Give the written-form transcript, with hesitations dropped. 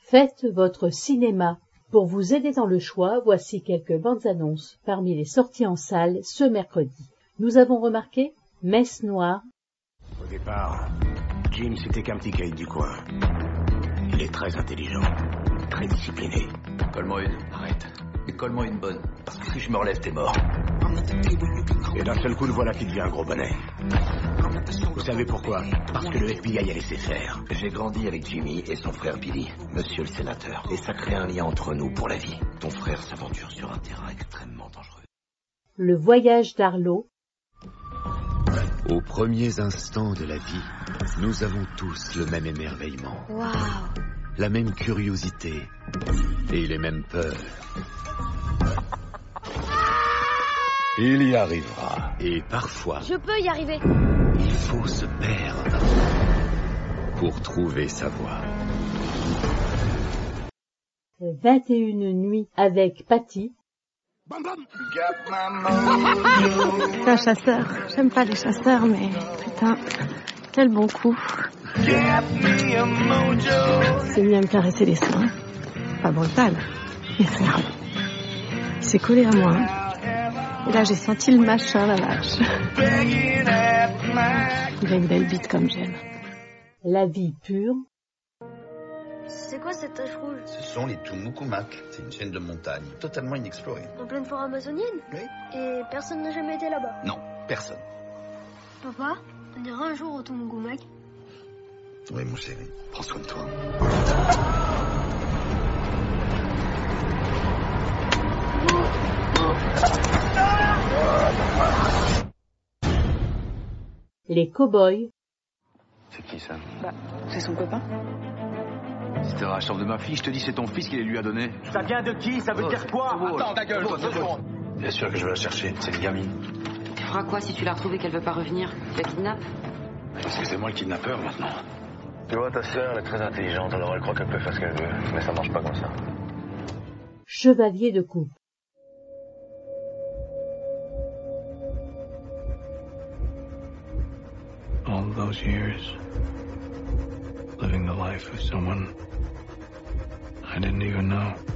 Faites votre cinéma. Pour vous aider dans le choix, voici quelques bandes annonces parmi les sorties en salle ce mercredi. Nous avons remarqué Messe Noire. Au départ, Jim c'était qu'un petit caïd du coin. Il est très intelligent, très discipliné. Colle-moi une. Arrête. Et colle-moi une bonne. Parce que si je me relève, t'es mort. Et d'un seul coup, le voilà qui devient un gros bonnet. Vous savez pourquoi? Parce que le FBI a laissé faire. J'ai grandi avec Jimmy et son frère Billy, monsieur le sénateur. Et ça crée un lien entre nous pour la vie. Ton frère s'aventure sur un terrain extrêmement dangereux. Le voyage d'Arlo. Aux premiers instants de la vie, nous avons tous le même émerveillement. Waouh! La même curiosité et les mêmes peurs. Il y arrivera. Et parfois, Je peux y arriver. il faut se perdre pour trouver sa voie. 21 nuits avec Patty. C'est un chasseur. J'aime pas les chasseurs, mais putain, quel bon coup. C'est mieux à me caresser les seins. Pas brutal, mais ferme. Il s'est collé à moi. Et là, j'ai senti le machin, la vache. Il a une belle bite comme j'aime. La vie pure. C'est quoi cette tache rouge? Ce sont les Tumucumac. C'est une chaîne de montagne totalement inexplorée. En pleine forêt amazonienne? Oui. Et personne n'a jamais été là-bas? Non, personne. Papa, on ira un jour au Tumucumac? Oui, mon chéri. Prends soin de toi. Les cow-boys. C'est qui ça? C'est son copain. C'était la chambre de ma fille, je te dis c'est ton fils qui les lui a donné. Ça vient de qui? Ça veut dire quoi? Attends, ta gueule, deux secondes. Bien sûr que je vais la chercher, c'est une gamine. Tu feras quoi si tu la retrouves et qu'elle veut pas revenir? Tu la kidnappes? Parce que c'est moi le kidnappeur maintenant. Tu vois, ta sœur, elle est très intelligente, alors elle croit qu'elle peut faire ce qu'elle veut. Mais ça marche pas comme ça. Chevalier de coupe. All those years, living the life of someone I didn't even know.